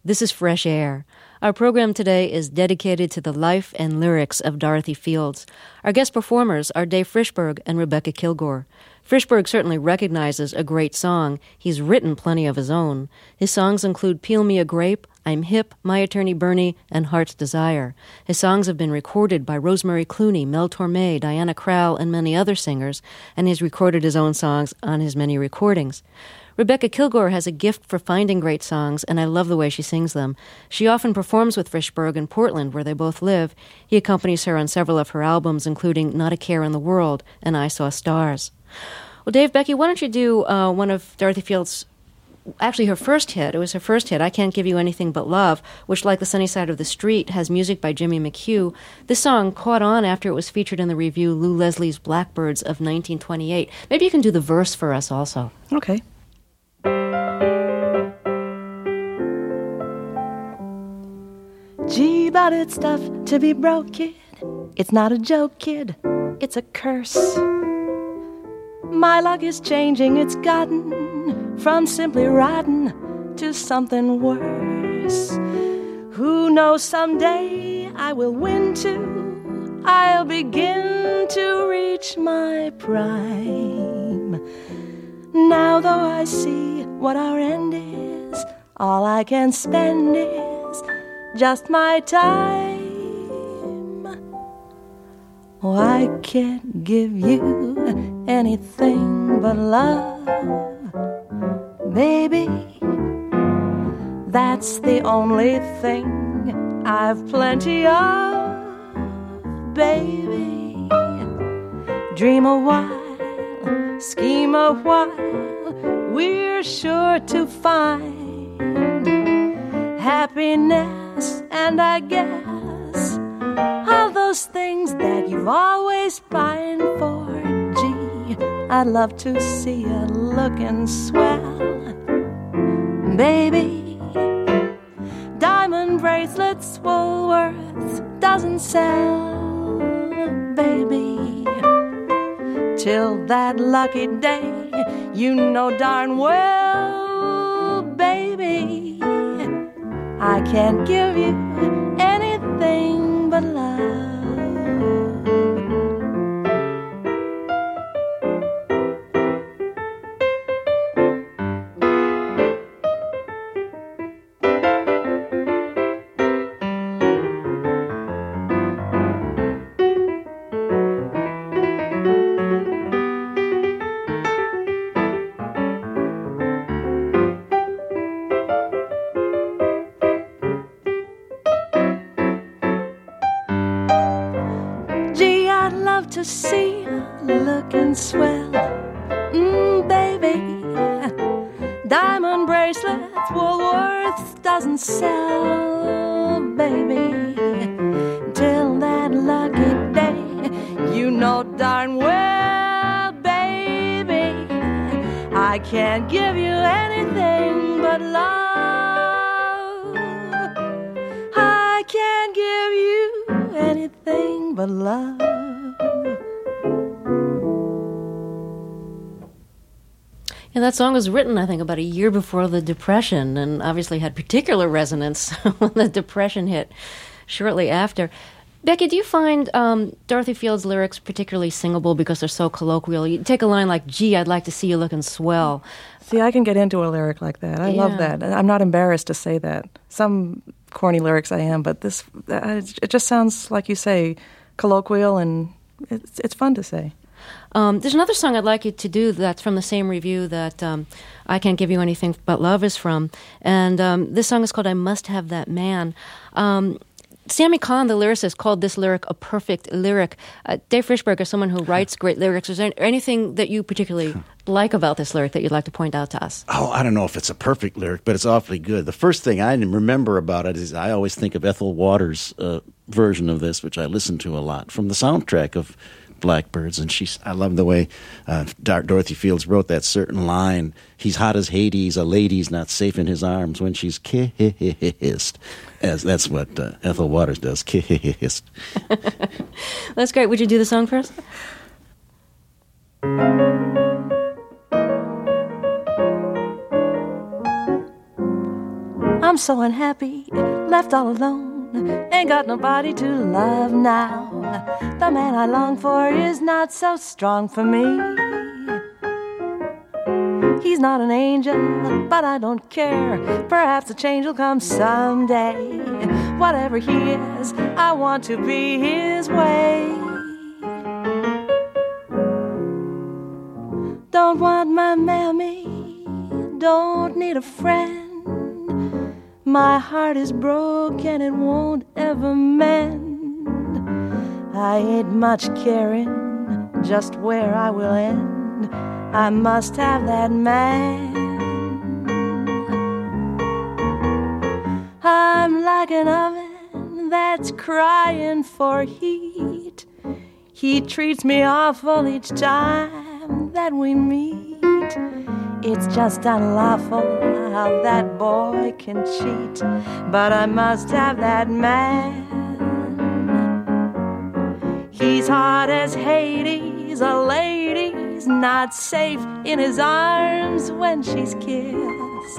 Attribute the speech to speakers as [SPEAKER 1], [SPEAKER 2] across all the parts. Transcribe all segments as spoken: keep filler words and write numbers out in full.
[SPEAKER 1] This is Fresh Air. Our program today is dedicated to the life and lyrics of Dorothy Fields. Our guest performers are Dave Frishberg and Rebecca Kilgore. Frishberg certainly recognizes a great song. He's written plenty of his own. His songs include Peel Me a Grape, I'm Hip, My Attorney Bernie, and Heart's Desire. His songs have been recorded by Rosemary Clooney, Mel Torme, Diana Krall, and many other singers, and he's recorded his own songs on his many recordings. Rebecca Kilgore has a gift for finding great songs, and I love the way she sings them. She often performs with Frishberg in Portland, where they both live. He accompanies her on several of her albums, including Not a Care in the World and I Saw Stars. Well, Dave, Becky, why don't you do uh, one of Dorothy Fields' actually her first hit. It was her first hit, I Can't Give You Anything But Love, which, like The Sunny Side of the Street, has music by Jimmy McHugh. This song caught on after it was featured in the review Lou Leslie's Blackbirds of nineteen twenty-eight. Maybe you can do the verse for us also.
[SPEAKER 2] Okay. Gee, but it's tough to be broke, kid. It's not a joke, kid. It's a curse. My luck is changing. It's gotten from simply rotten to something worse. Who knows, someday I will win too. I'll begin to reach my prime. Now though I see what our end is, all I can spend is just my time. Oh, I can't give you anything but love, baby. That's the only thing I've plenty of, baby. Dream a while, scheme a while, we're sure to find happiness, and I guess all those things that you've always pined for. Gee, I'd love to see you looking swell, baby. Diamond bracelets Woolworth's doesn't sell, baby. Till that lucky day, you know darn well, baby, I can't give you anything but love. To see you looking swell, mm, baby. Diamond bracelets Woolworth's doesn't sell, baby. Till that lucky day, you know darn well, baby, I can't give you anything but love. I can't give you anything but love.
[SPEAKER 1] Yeah, that song was written, I think, about a year before the Depression, and obviously had particular resonance when the Depression hit shortly after. Becky, do you find um, Dorothy Fields' lyrics particularly singable because they're so colloquial? You take a line like, gee, I'd like to see you looking swell.
[SPEAKER 2] See, I can get into a lyric like that. I yeah. love that. I'm not embarrassed to say that. Some corny lyrics I am, but this, uh, it just sounds, like you say, colloquial, and it's, it's fun to say.
[SPEAKER 1] Um, there's another song I'd like you to do that's from the same review that um, I Can't Give You Anything But Love is from. And um, this song is called I Must Have That Man. Um, Sammy Kahn, the lyricist, called this lyric a perfect lyric. Uh, Dave Frishberg is someone who writes great lyrics. Is there anything that you particularly like about this lyric that you'd like to point out to us?
[SPEAKER 3] Oh, I don't know if it's a perfect lyric, but it's awfully good. The first thing I remember about it is I always think of Ethel Waters' uh, version of this, which I listen to a lot, from the soundtrack of Blackbirds, and she's, I love the way uh, Dorothy Fields wrote that certain line, he's hot as Hades, a lady's not safe in his arms when she's kissed. As that's what uh, Ethel Waters does, kissed.
[SPEAKER 1] That's great. Would you do the song first?
[SPEAKER 2] I'm so unhappy, left all alone, ain't got nobody to love now. The man I long for is not so strong for me. He's not an angel, but I don't care. Perhaps a change will come someday. Whatever he is, I want to be his way. Don't want my mammy, don't need a friend. My heart is broken, it won't ever mend. I ain't much caring just where I will end. I must have that man. I'm like an oven that's crying for heat. He treats me awful each time that we meet. It's just unlawful how that boy can cheat, but I must have that man. He's hot as Hades, a lady's not safe in his arms when she's kissed.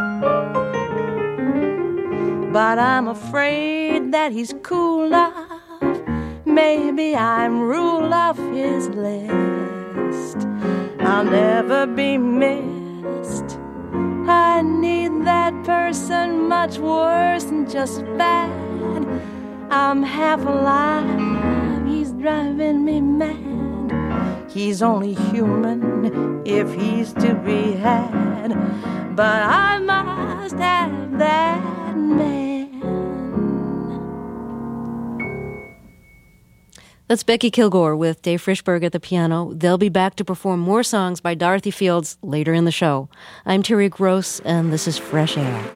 [SPEAKER 2] But I'm afraid that he's cool off. Maybe I'm ruled off his list. I'll never be missed. I need that person much worse than just bad. I'm half alive, he's driving me mad. He's only human if he's to be had, but I must have that man.
[SPEAKER 1] That's Becky Kilgore with Dave Frishberg at the piano. They'll be back to perform more songs by Dorothy Fields later in the show. I'm Terry Gross, and this is Fresh Air.